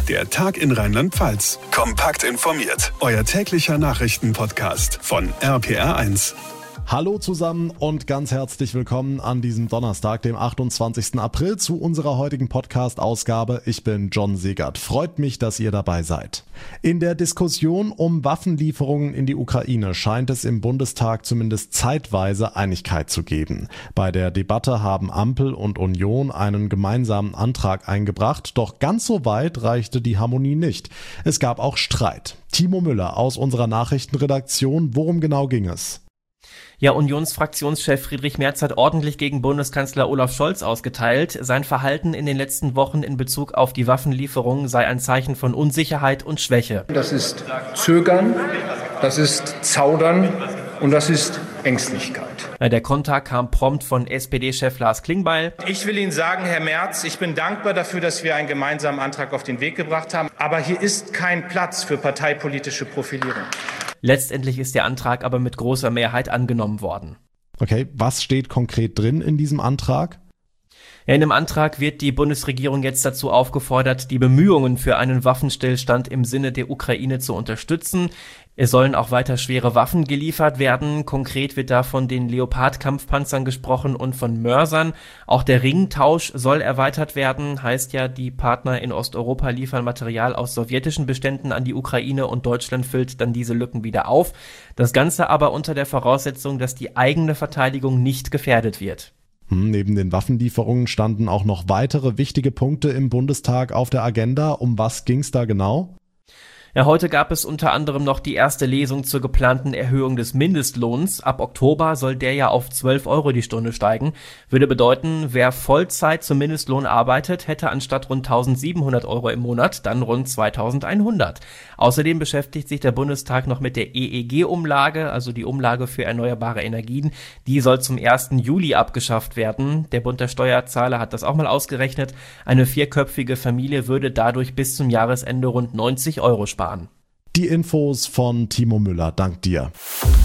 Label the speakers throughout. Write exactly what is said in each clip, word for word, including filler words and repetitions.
Speaker 1: Der Tag in Rheinland-Pfalz. Kompakt informiert. Euer täglicher Nachrichtenpodcast von R P R eins.
Speaker 2: Hallo zusammen und ganz herzlich willkommen an diesem Donnerstag, dem achtundzwanzigsten April, zu unserer heutigen Podcast-Ausgabe. Ich bin John Segert. Freut mich, dass ihr dabei seid. In der Diskussion um Waffenlieferungen in die Ukraine scheint es im Bundestag zumindest zeitweise Einigkeit zu geben. Bei der Debatte haben Ampel und Union einen gemeinsamen Antrag eingebracht, doch ganz so weit reichte die Harmonie nicht. Es gab auch Streit. Timo Müller aus unserer Nachrichtenredaktion, worum genau ging es?
Speaker 3: Ja, Unionsfraktionschef Friedrich Merz hat ordentlich gegen Bundeskanzler Olaf Scholz ausgeteilt. Sein Verhalten in den letzten Wochen in Bezug auf die Waffenlieferungen sei ein Zeichen von Unsicherheit und Schwäche.
Speaker 4: Das ist Zögern, das ist Zaudern und das ist Ängstlichkeit.
Speaker 3: Der Konter kam prompt von S P D-Chef Lars Klingbeil.
Speaker 5: Ich will Ihnen sagen, Herr Merz, ich bin dankbar dafür, dass wir einen gemeinsamen Antrag auf den Weg gebracht haben. Aber hier ist kein Platz für parteipolitische Profilierung.
Speaker 3: Letztendlich ist der Antrag aber mit großer Mehrheit angenommen worden.
Speaker 2: Okay, was steht konkret drin in diesem Antrag?
Speaker 3: Ja, in dem Antrag wird die Bundesregierung jetzt dazu aufgefordert, die Bemühungen für einen Waffenstillstand im Sinne der Ukraine zu unterstützen. Es sollen auch weiter schwere Waffen geliefert werden. Konkret wird da von den Leopard-Kampfpanzern gesprochen und von Mörsern. Auch der Ringtausch soll erweitert werden. Heißt ja, die Partner in Osteuropa liefern Material aus sowjetischen Beständen an die Ukraine und Deutschland füllt dann diese Lücken wieder auf. Das Ganze aber unter der Voraussetzung, dass die eigene Verteidigung nicht gefährdet wird.
Speaker 2: Neben den Waffenlieferungen standen auch noch weitere wichtige Punkte im Bundestag auf der Agenda. Um was ging's da genau?
Speaker 3: Ja, heute gab es unter anderem noch die erste Lesung zur geplanten Erhöhung des Mindestlohns. Ab Oktober soll der ja auf zwölf Euro die Stunde steigen. Würde bedeuten, wer Vollzeit zum Mindestlohn arbeitet, hätte anstatt rund eintausendsiebenhundert Euro im Monat dann rund zweitausendeinhundert. Außerdem beschäftigt sich der Bundestag noch mit der E E G-Umlage, also die Umlage für erneuerbare Energien. Die soll zum ersten Juli abgeschafft werden. Der Bund der Steuerzahler hat das auch mal ausgerechnet. Eine vierköpfige Familie würde dadurch bis zum Jahresende rund neunzig Euro sparen.
Speaker 2: Die Infos von Timo Müller, dank dir.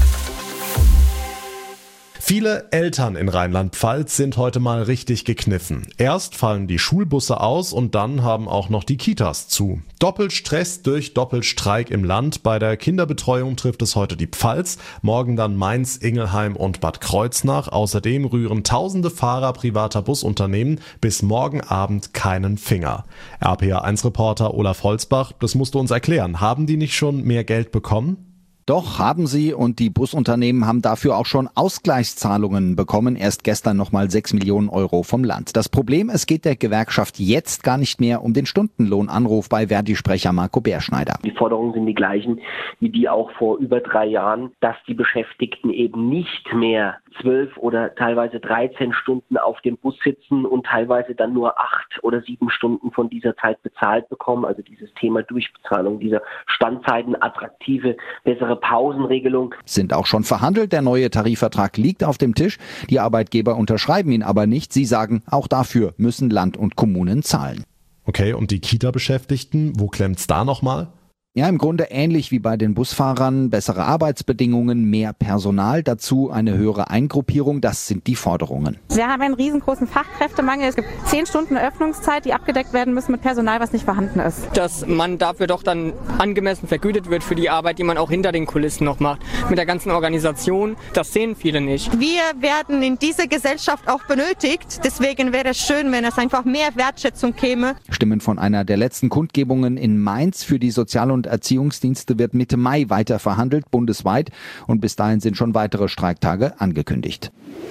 Speaker 2: Viele Eltern in Rheinland-Pfalz sind heute mal richtig gekniffen. Erst fallen die Schulbusse aus und dann haben auch noch die Kitas zu. Doppelstress durch Doppelstreik im Land. Bei der Kinderbetreuung trifft es heute die Pfalz, morgen dann Mainz, Ingelheim und Bad Kreuznach. Außerdem rühren tausende Fahrer privater Busunternehmen bis morgen Abend keinen Finger. R P R eins Reporter Olaf Holzbach, das musst du uns erklären. Haben die nicht schon mehr Geld bekommen?
Speaker 6: Doch, haben sie, und die Busunternehmen haben dafür auch schon Ausgleichszahlungen bekommen. Erst gestern nochmal sechs Millionen Euro vom Land. Das Problem, es geht der Gewerkschaft jetzt gar nicht mehr um den Stundenlohnanruf bei Verdi-Sprecher Marco Bärschneider.
Speaker 7: Die Forderungen sind die gleichen wie die auch vor über drei Jahren, dass die Beschäftigten eben nicht mehr zwölf oder teilweise dreizehn Stunden auf dem Bus sitzen und teilweise dann nur acht oder sieben Stunden von dieser Zeit bezahlt bekommen. Also dieses Thema Durchbezahlung, dieser Standzeiten, attraktive, bessere Pausenregelung.
Speaker 6: Sind auch schon verhandelt. Der neue Tarifvertrag liegt auf dem Tisch. Die Arbeitgeber unterschreiben ihn aber nicht. Sie sagen, auch dafür müssen Land und Kommunen zahlen.
Speaker 2: Okay, und die Kita-Beschäftigten, wo klemmt's da nochmal?
Speaker 6: Ja, im Grunde ähnlich wie bei den Busfahrern. Bessere Arbeitsbedingungen, mehr Personal, dazu eine höhere Eingruppierung. Das sind die Forderungen.
Speaker 8: Wir haben einen riesengroßen Fachkräftemangel. Es gibt zehn Stunden Öffnungszeit, die abgedeckt werden müssen mit Personal, was nicht vorhanden ist.
Speaker 9: Dass man dafür doch dann angemessen vergütet wird für die Arbeit, die man auch hinter den Kulissen noch macht. Mit der ganzen Organisation, das sehen viele nicht.
Speaker 10: Wir werden in dieser Gesellschaft auch benötigt. Deswegen wäre es schön, wenn es einfach mehr Wertschätzung käme.
Speaker 6: Stimmen von einer der letzten Kundgebungen in Mainz. Für die Sozial- und Erziehungsdienste wird Mitte Mai weiter verhandelt, bundesweit. Und bis dahin sind schon weitere Streiktage angekündigt.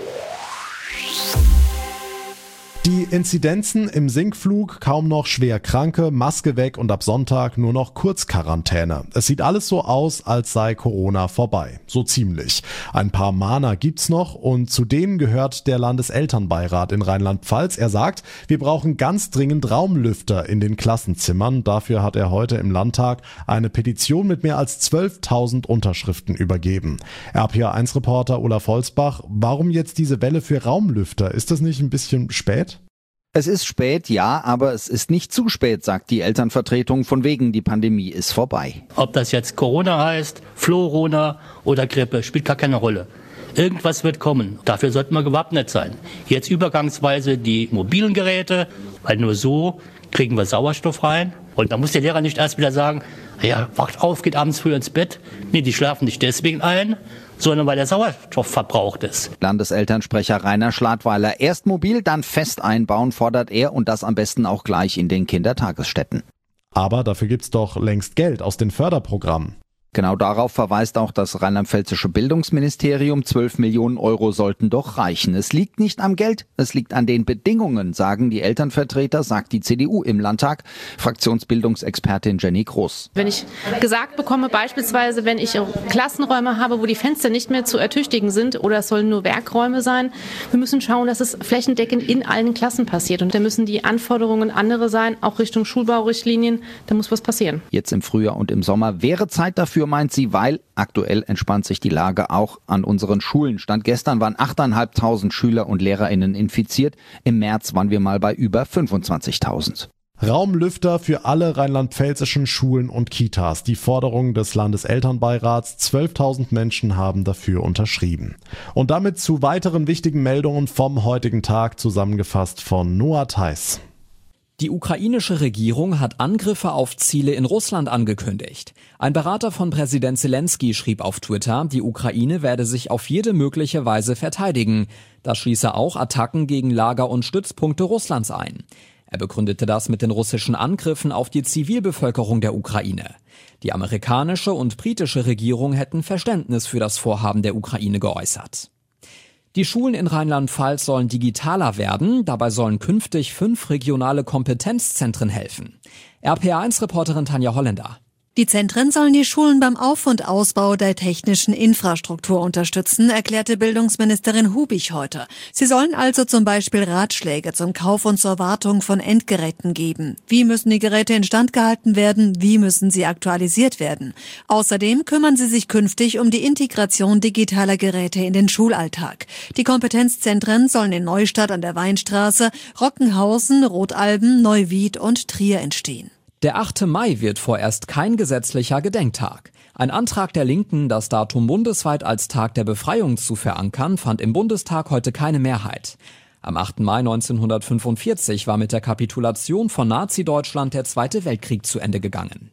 Speaker 2: Die Inzidenzen im Sinkflug, kaum noch schwer Kranke, Maske weg und ab Sonntag nur noch Kurzquarantäne. Es sieht alles so aus, als sei Corona vorbei. So ziemlich. Ein paar Mahner gibt's noch und zu denen gehört der Landeselternbeirat in Rheinland-Pfalz. Er sagt, wir brauchen ganz dringend Raumlüfter in den Klassenzimmern. Dafür hat er heute im Landtag eine Petition mit mehr als zwölftausend Unterschriften übergeben. R P R eins Reporter Olaf Holzbach, warum jetzt diese Welle für Raumlüfter? Ist das nicht ein bisschen spät?
Speaker 6: Es ist spät, ja, aber es ist nicht zu spät, sagt die Elternvertretung, von wegen die Pandemie ist vorbei.
Speaker 11: Ob das jetzt Corona heißt, Florona oder Grippe, spielt gar keine Rolle. Irgendwas wird kommen. Dafür sollten wir gewappnet sein. Jetzt übergangsweise die mobilen Geräte, weil nur so kriegen wir Sauerstoff rein. Und da muss der Lehrer nicht erst wieder sagen, ja, wacht auf, geht abends früh ins Bett. Nee, die schlafen nicht deswegen ein, sondern weil der Sauerstoff verbraucht ist.
Speaker 6: Landeselternsprecher Rainer Schladweiler: Erst mobil, dann fest einbauen, fordert er, und das am besten auch gleich in den Kindertagesstätten.
Speaker 2: Aber dafür gibt's doch längst Geld aus den Förderprogrammen.
Speaker 6: Genau darauf verweist auch das rheinland-pfälzische Bildungsministerium. zwölf Millionen Euro sollten doch reichen. Es liegt nicht am Geld, es liegt an den Bedingungen, sagen die Elternvertreter, sagt die C D U im Landtag. Fraktionsbildungsexpertin Jenny Groß.
Speaker 8: Wenn ich gesagt bekomme, beispielsweise, wenn ich Klassenräume habe, wo die Fenster nicht mehr zu ertüchtigen sind, oder es sollen nur Werkräume sein, wir müssen schauen, dass es flächendeckend in allen Klassen passiert. Und da müssen die Anforderungen andere sein, auch Richtung Schulbaurichtlinien. Da muss was passieren.
Speaker 6: Jetzt im Frühjahr und im Sommer wäre Zeit dafür, meint sie, weil aktuell entspannt sich die Lage auch an unseren Schulen. Stand gestern waren achttausendfünfhundert Schüler und LehrerInnen infiziert. Im März waren wir mal bei über fünfundzwanzigtausend.
Speaker 2: Raumlüfter für alle rheinland-pfälzischen Schulen und Kitas. Die Forderung des Landeselternbeirats. zwölftausend Menschen haben dafür unterschrieben. Und damit zu weiteren wichtigen Meldungen vom heutigen Tag, zusammengefasst von Noah Theis.
Speaker 12: Die ukrainische Regierung hat Angriffe auf Ziele in Russland angekündigt. Ein Berater von Präsident Zelensky schrieb auf Twitter, die Ukraine werde sich auf jede mögliche Weise verteidigen. Das schließe auch Attacken gegen Lager und Stützpunkte Russlands ein. Er begründete das mit den russischen Angriffen auf die Zivilbevölkerung der Ukraine. Die amerikanische und britische Regierung hätten Verständnis für das Vorhaben der Ukraine geäußert. Die Schulen in Rheinland-Pfalz sollen digitaler werden. Dabei sollen künftig fünf regionale Kompetenzzentren helfen. R P A eins Reporterin Tanja Holländer.
Speaker 13: Die Zentren sollen die Schulen beim Auf- und Ausbau der technischen Infrastruktur unterstützen, erklärte Bildungsministerin Hubich heute. Sie sollen also zum Beispiel Ratschläge zum Kauf und zur Wartung von Endgeräten geben. Wie müssen die Geräte instand gehalten werden? Wie müssen sie aktualisiert werden? Außerdem kümmern sie sich künftig um die Integration digitaler Geräte in den Schulalltag. Die Kompetenzzentren sollen in Neustadt an der Weinstraße, Rockenhausen, Rotalben, Neuwied und Trier entstehen.
Speaker 12: Der achte Mai wird vorerst kein gesetzlicher Gedenktag. Ein Antrag der Linken, das Datum bundesweit als Tag der Befreiung zu verankern, fand im Bundestag heute keine Mehrheit. Am achten Mai neunzehnhundertfünfundvierzig war mit der Kapitulation von Nazi-Deutschland der Zweite Weltkrieg zu Ende gegangen.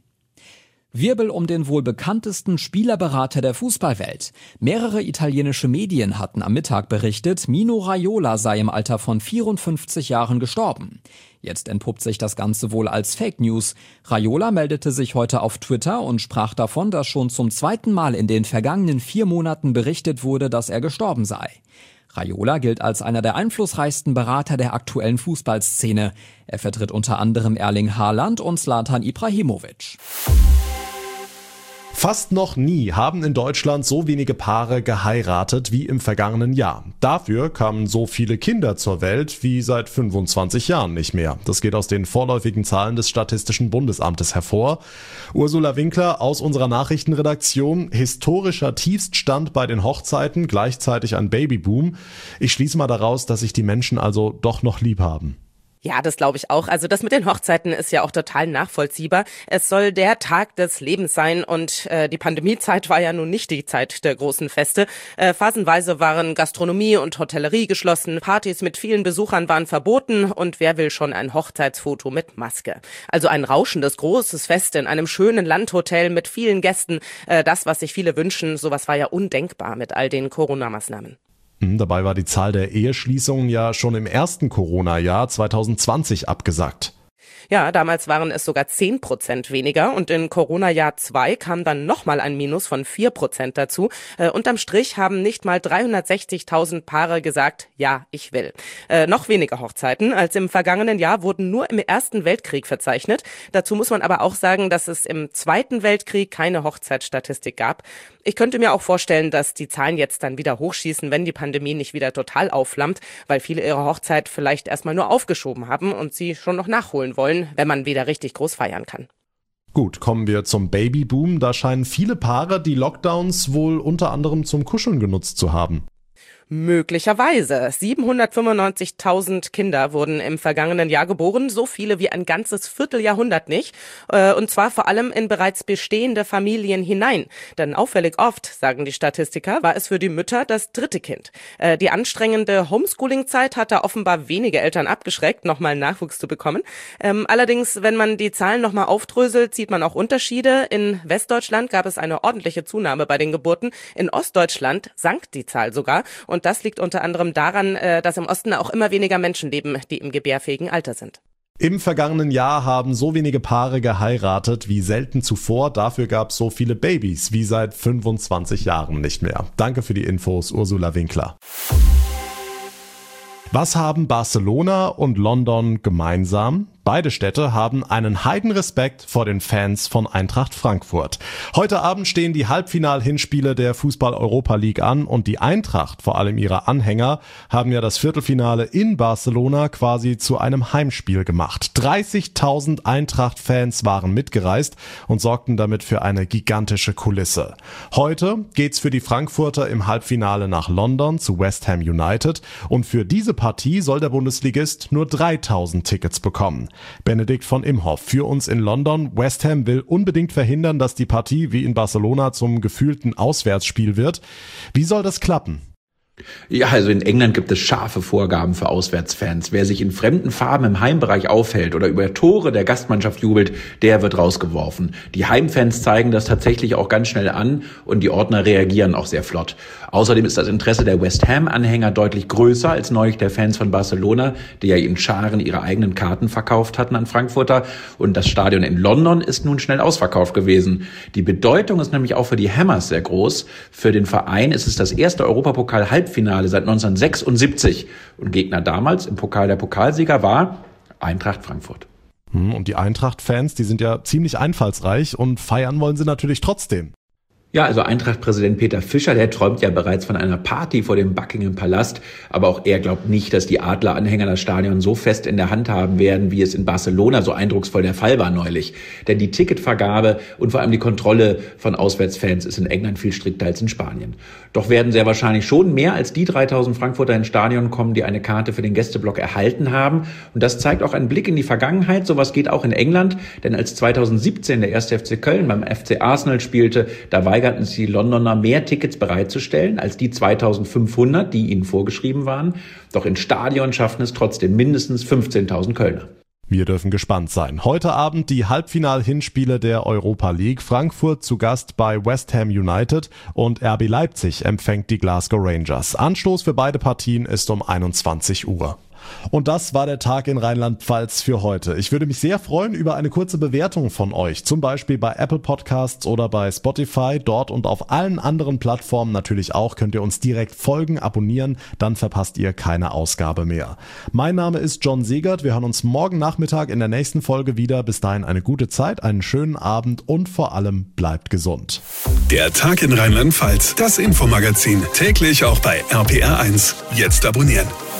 Speaker 12: Wirbel um den wohl bekanntesten Spielerberater der Fußballwelt. Mehrere italienische Medien hatten am Mittag berichtet, Mino Raiola sei im Alter von vierundfünfzig Jahren gestorben. Jetzt entpuppt sich das Ganze wohl als Fake News. Raiola meldete sich heute auf Twitter und sprach davon, dass schon zum zweiten Mal in den vergangenen vier Monaten berichtet wurde, dass er gestorben sei. Raiola gilt als einer der einflussreichsten Berater der aktuellen Fußballszene. Er vertritt unter anderem Erling Haaland und Zlatan Ibrahimovic.
Speaker 2: Fast noch nie haben in Deutschland so wenige Paare geheiratet wie im vergangenen Jahr. Dafür kamen so viele Kinder zur Welt wie seit fünfundzwanzig Jahren nicht mehr. Das geht aus den vorläufigen Zahlen des Statistischen Bundesamtes hervor. Ursula Winkler aus unserer Nachrichtenredaktion: Historischer Tiefststand bei den Hochzeiten, gleichzeitig ein Babyboom. Ich schließe mal daraus, dass sich die Menschen also doch noch lieb haben.
Speaker 14: Ja, das glaube ich auch. Also das mit den Hochzeiten ist ja auch total nachvollziehbar. Es soll der Tag des Lebens sein und äh, die Pandemiezeit war ja nun nicht die Zeit der großen Feste. Äh, phasenweise waren Gastronomie und Hotellerie geschlossen, Partys mit vielen Besuchern waren verboten und wer will schon ein Hochzeitsfoto mit Maske? Also ein rauschendes, großes Fest in einem schönen Landhotel mit vielen Gästen. Äh, das, was sich viele wünschen, sowas war ja undenkbar mit all den Corona-Maßnahmen.
Speaker 2: Dabei war die Zahl der Eheschließungen ja schon im ersten Corona-Jahr zwanzig zwanzig abgesackt.
Speaker 14: Ja, damals waren es sogar zehn Prozent weniger und in Corona-Jahr zwei kam dann nochmal ein Minus von vier Prozent dazu. Äh, unterm Strich haben nicht mal dreihundertsechzigtausend Paare gesagt, ja, ich will. Äh, noch weniger Hochzeiten als im vergangenen Jahr wurden nur im Ersten Weltkrieg verzeichnet. Dazu muss man aber auch sagen, dass es im Zweiten Weltkrieg keine Hochzeitsstatistik gab. Ich könnte mir auch vorstellen, dass die Zahlen jetzt dann wieder hochschießen, wenn die Pandemie nicht wieder total aufflammt, weil viele ihre Hochzeit vielleicht erstmal nur aufgeschoben haben und sie schon noch nachholen wollen, wenn man wieder richtig groß feiern kann.
Speaker 2: Gut, kommen wir zum Babyboom. Da scheinen viele Paare die Lockdowns wohl unter anderem zum Kuscheln genutzt zu haben.
Speaker 14: Möglicherweise. siebenhundertfünfundneunzigtausend Kinder wurden im vergangenen Jahr geboren, so viele wie ein ganzes Vierteljahrhundert nicht. Und zwar vor allem in bereits bestehende Familien hinein. Denn auffällig oft, sagen die Statistiker, war es für die Mütter das dritte Kind. Die anstrengende Homeschooling-Zeit hat da offenbar wenige Eltern abgeschreckt, nochmal Nachwuchs zu bekommen. Allerdings, wenn man die Zahlen nochmal aufdröselt, sieht man auch Unterschiede. In Westdeutschland gab es eine ordentliche Zunahme bei den Geburten. In Ostdeutschland sank die Zahl sogar. Und das liegt unter anderem daran, dass im Osten auch immer weniger Menschen leben, die im gebärfähigen Alter sind.
Speaker 2: Im vergangenen Jahr haben so wenige Paare geheiratet wie selten zuvor. Dafür gab es so viele Babys wie seit fünfundzwanzig Jahren nicht mehr. Danke für die Infos, Ursula Winkler. Was haben Barcelona und London gemeinsam? Beide Städte haben einen Heidenrespekt vor den Fans von Eintracht Frankfurt. Heute Abend stehen die Halbfinal-Hinspiele der Fußball-Europa League an und die Eintracht, vor allem ihre Anhänger, haben ja das Viertelfinale in Barcelona quasi zu einem Heimspiel gemacht. dreißigtausend Eintracht-Fans waren mitgereist und sorgten damit für eine gigantische Kulisse. Heute geht's für die Frankfurter im Halbfinale nach London zu West Ham United und für diese Partie soll der Bundesligist nur dreitausend Tickets bekommen. Benedikt von Imhoff für uns in London. West Ham will unbedingt verhindern, dass die Partie wie in Barcelona zum gefühlten Auswärtsspiel wird. Wie soll das klappen?
Speaker 15: Ja, also in England gibt es scharfe Vorgaben für Auswärtsfans. Wer sich in fremden Farben im Heimbereich aufhält oder über Tore der Gastmannschaft jubelt, der wird rausgeworfen. Die Heimfans zeigen das tatsächlich auch ganz schnell an und die Ordner reagieren auch sehr flott. Außerdem ist das Interesse der West Ham-Anhänger deutlich größer als neulich der Fans von Barcelona, die ja in Scharen ihre eigenen Karten verkauft hatten an Frankfurter. Und das Stadion in London ist nun schnell ausverkauft gewesen. Die Bedeutung ist nämlich auch für die Hammers sehr groß. Für den Verein ist es das erste Europapokal-Halbfinale seit neunzehnhundertsechsundsiebzig. Und Gegner damals im Pokal der Pokalsieger war Eintracht Frankfurt.
Speaker 2: Und die Eintracht-Fans, die sind ja ziemlich einfallsreich und feiern wollen sie natürlich trotzdem.
Speaker 15: Ja, also Eintracht-Präsident Peter Fischer, der träumt ja bereits von einer Party vor dem Buckingham Palast. Aber auch er glaubt nicht, dass die Adler-Anhänger das Stadion so fest in der Hand haben werden, wie es in Barcelona so eindrucksvoll der Fall war neulich. Denn die Ticketvergabe und vor allem die Kontrolle von Auswärtsfans ist in England viel strikter als in Spanien. Doch werden sehr wahrscheinlich schon mehr als die dreitausend Frankfurter ins Stadion kommen, die eine Karte für den Gästeblock erhalten haben. Und das zeigt auch einen Blick in die Vergangenheit. Sowas geht auch in England. Denn als zweitausendsiebzehn der erste F C Köln beim F C Arsenal spielte, da weigerten sich die Londoner mehr Tickets bereitzustellen als die zweitausendfünfhundert, die ihnen vorgeschrieben waren. Doch ins Stadion schaffen es trotzdem mindestens fünfzehntausend Kölner.
Speaker 2: Wir dürfen gespannt sein. Heute Abend die Halbfinal-Hinspiele der Europa League. Frankfurt zu Gast bei West Ham United und R B Leipzig empfängt die Glasgow Rangers. Anstoß für beide Partien ist um einundzwanzig Uhr. Und das war der Tag in Rheinland-Pfalz für heute. Ich würde mich sehr freuen über eine kurze Bewertung von euch, zum Beispiel bei Apple Podcasts oder bei Spotify. Dort und auf allen anderen Plattformen natürlich auch könnt ihr uns direkt folgen, abonnieren, dann verpasst ihr keine Ausgabe mehr. Mein Name ist John Segert, wir hören uns morgen Nachmittag in der nächsten Folge wieder. Bis dahin eine gute Zeit, einen schönen Abend und vor allem bleibt gesund.
Speaker 1: Der Tag in Rheinland-Pfalz, das Infomagazin, täglich auch bei R P R eins. Jetzt abonnieren.